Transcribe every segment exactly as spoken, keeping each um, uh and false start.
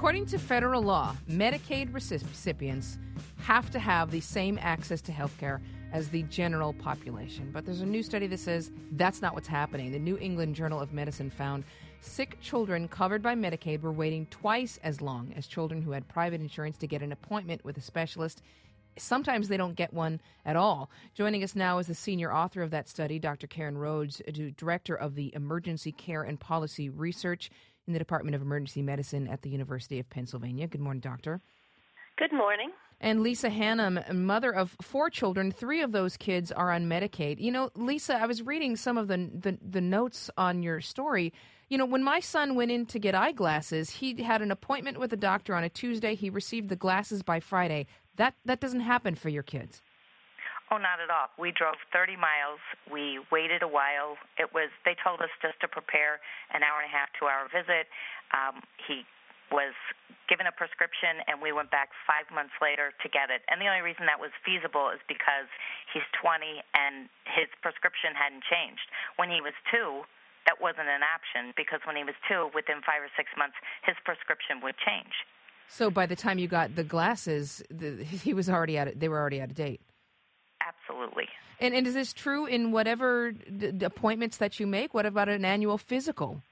According to federal law, Medicaid recipients have to have the same access to health care as the general population. But there's a new study that says that's not what's happening. The New England Journal of Medicine found sick children covered by Medicaid were waiting twice as long as children who had private insurance to get an appointment with a specialist. Sometimes they don't get one at all. Joining us now is the senior author of that study, Doctor Karen Rhodes, director of the Emergency Care and Policy Research in the Department of Emergency Medicine at the University of Pennsylvania. Good morning, doctor. Good morning. And Lisa Hannum, mother of four children. Three of those kids are on Medicaid. You know, Lisa, I was reading some of the, the the notes on your story. You know, when my son went in to get eyeglasses, he had an appointment with a doctor on a Tuesday. He received the glasses by Friday. That that doesn't happen for your kids. Oh, not at all. We drove thirty miles. We waited a while. It was, they told us just to prepare an hour and a half, two-hour visit. Um, he was given a prescription, and we went back five months later to get it. And the only reason that was feasible is because he's twenty and his prescription hadn't changed. When he was two, that wasn't an option because when he was two, within five or six months, his prescription would change. So by the time you got the glasses, the, he was already out. Of, they were already out of date. Absolutely. And and is this true in whatever d- d- appointments that you make? What about an annual physical?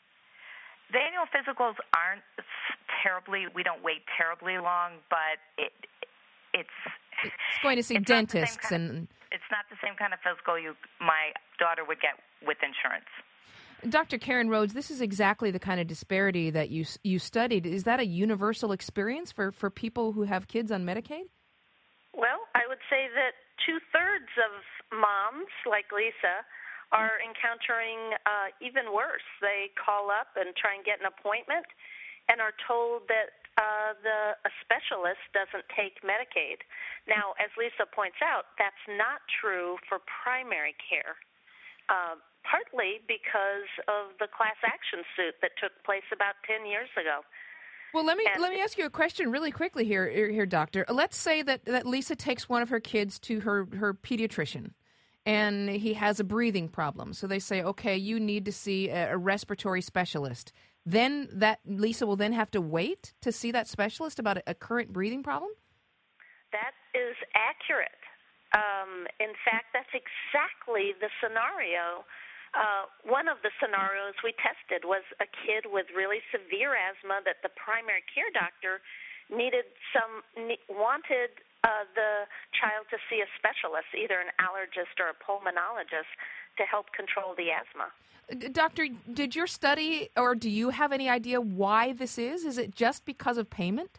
The annual physicals aren't terribly. We don't wait terribly long, but it it's it's going to see dentists kind of, and it's not the same kind of physical you my daughter would get with insurance. Doctor Karen Rhodes, this is exactly the kind of disparity that you you studied. Is that a universal experience for, for people who have kids on Medicaid? Well, I would say that two-thirds of moms, like Lisa, are encountering uh, even worse. They call up and try and get an appointment and are told that uh, the a specialist doesn't take Medicaid. Now, as Lisa points out, that's not true for primary care. Uh, partly because of the class action suit that took place about ten years ago. Well, let me and, let me ask you a question really quickly here, here, Doctor. Let's say that, that Lisa takes one of her kids to her, her pediatrician, and he has a breathing problem. So they say, okay, you need to see a, a respiratory specialist. Then that Lisa will then have to wait to see that specialist about a, a current breathing problem? That is accurate. Um, in fact, that's exactly the scenario. Uh, one of the scenarios we tested was a kid with really severe asthma that the primary care doctor needed some wanted uh, the child to see a specialist, either an allergist or a pulmonologist, to help control the asthma. Doctor, did your study, or do you have any idea why this is? Is it just because of payment?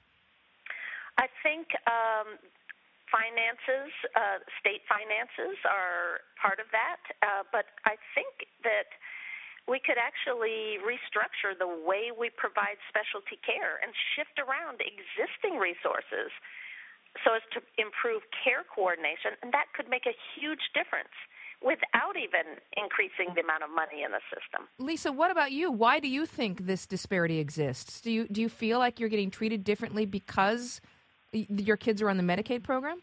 I think um, finances, uh, state finances are part of that, uh, but I think that we could actually restructure the way we provide specialty care and shift around existing resources so as to improve care coordination, and that could make a huge difference without even increasing the amount of money in the system. Lisa, what about you? Why do you think this disparity exists? Do you do you feel like you're getting treated differently because your kids are on the Medicaid program?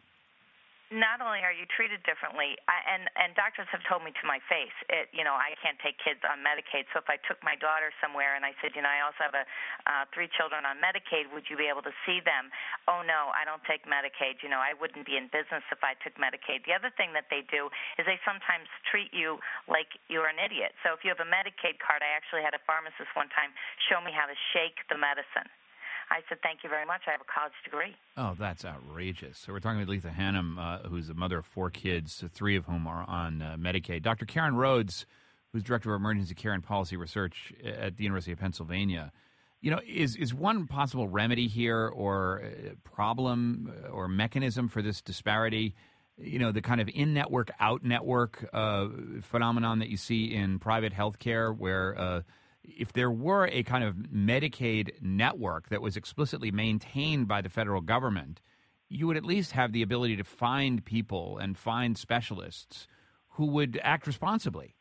Not only are you treated differently, I, and, and doctors have told me to my face, it, you know, I can't take kids on Medicaid. So if I took my daughter somewhere and I said, you know, I also have a, uh, three children on Medicaid, would you be able to see them? Oh, no, I don't take Medicaid. You know, I wouldn't be in business if I took Medicaid. The other thing that they do is they sometimes treat you like you're an idiot. So if you have a Medicaid card, I actually had a pharmacist one time show me how to shake the medicine. I said, thank you very much. I have a college degree. Oh, that's outrageous. So we're talking with Lisa Hannum, uh, who's the mother of four kids, three of whom are on uh, Medicaid. Doctor Karen Rhodes, who's director of Emergency Care and Policy Research at the University of Pennsylvania. You know, is, is one possible remedy here or problem or mechanism for this disparity, you know, the kind of in-network, out-network uh, phenomenon that you see in private health care where uh, if there were a kind of Medicaid network that was explicitly maintained by the federal government, you would at least have the ability to find people and find specialists who would act responsibly.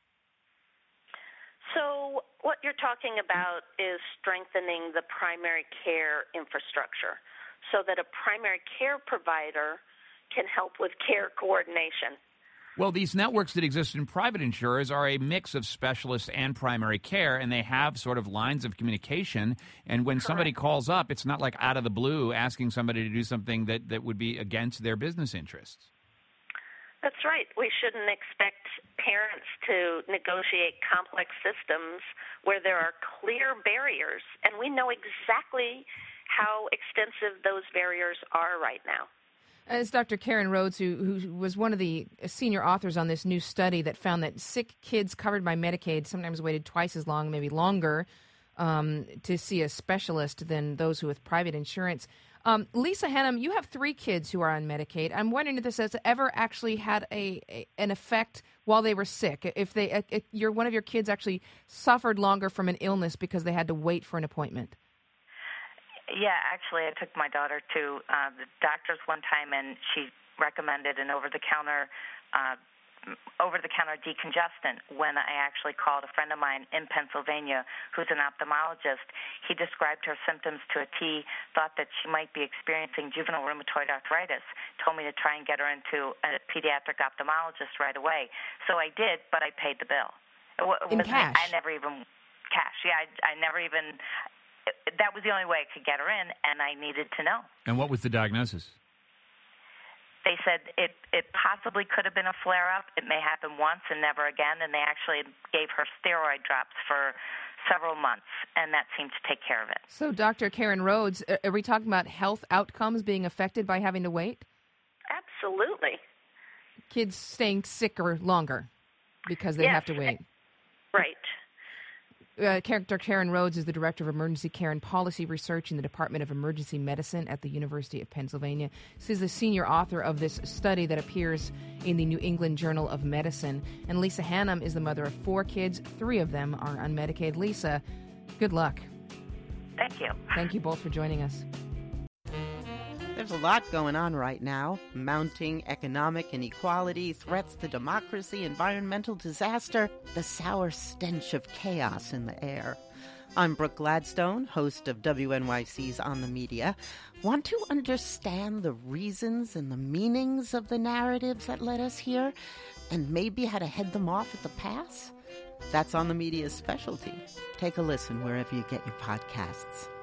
So what you're talking about is strengthening the primary care infrastructure so that a primary care provider can help with care coordination. Well, these networks that exist in private insurers are a mix of specialists and primary care, and they have sort of lines of communication. And when Correct. Somebody calls up, it's not like out of the blue asking somebody to do something that, that would be against their business interests. That's right. We shouldn't expect parents to negotiate complex systems where there are clear barriers, and we know exactly how extensive those barriers are right now. It's Doctor Karen Rhodes, who, who was one of the senior authors on this new study that found that sick kids covered by Medicaid sometimes waited twice as long, maybe longer, um, to see a specialist than those who with private insurance. Um, Lisa Hannum, you have three kids who are on Medicaid. I'm wondering if this has ever actually had a, a an effect while they were sick. If they, if your one of your kids actually suffered longer from an illness because they had to wait for an appointment. Yeah, actually, I took my daughter to uh, the doctor's one time, and she recommended an over-the-counter uh, over-the-counter decongestant when I actually called a friend of mine in Pennsylvania who's an ophthalmologist. He described her symptoms to a T, thought that she might be experiencing juvenile rheumatoid arthritis, told me to try and get her into a pediatric ophthalmologist right away. So I did, but I paid the bill. It in cash? I never even, cash, yeah, I, I never even, that was the only way I could get her in, and I needed to know. And what was the diagnosis? They said it, it possibly could have been a flare-up. It may happen once and never again, and they actually gave her steroid drops for several months, and that seemed to take care of it. So, Doctor Karen Rhodes, are we talking about health outcomes being affected by having to wait? Absolutely. Kids staying sicker longer because they yes. have to wait. Right. Uh, Doctor Karen Rhodes is the Director of Emergency Care and Policy Research in the Department of Emergency Medicine at the University of Pennsylvania. She is the senior author of this study that appears in the New England Journal of Medicine. And Lisa Hannum is the mother of four kids. Three of them are on Medicaid. Lisa, good luck. Thank you. Thank you both for joining us. There's a lot going on right now. Mounting economic inequality, threats to democracy, environmental disaster, the sour stench of chaos in the air. I'm Brooke Gladstone, host of W N Y C's On the Media. Want to understand the reasons and the meanings of the narratives that led us here, and maybe how to head them off at the pass? That's On the Media's specialty. Take a listen wherever you get your podcasts.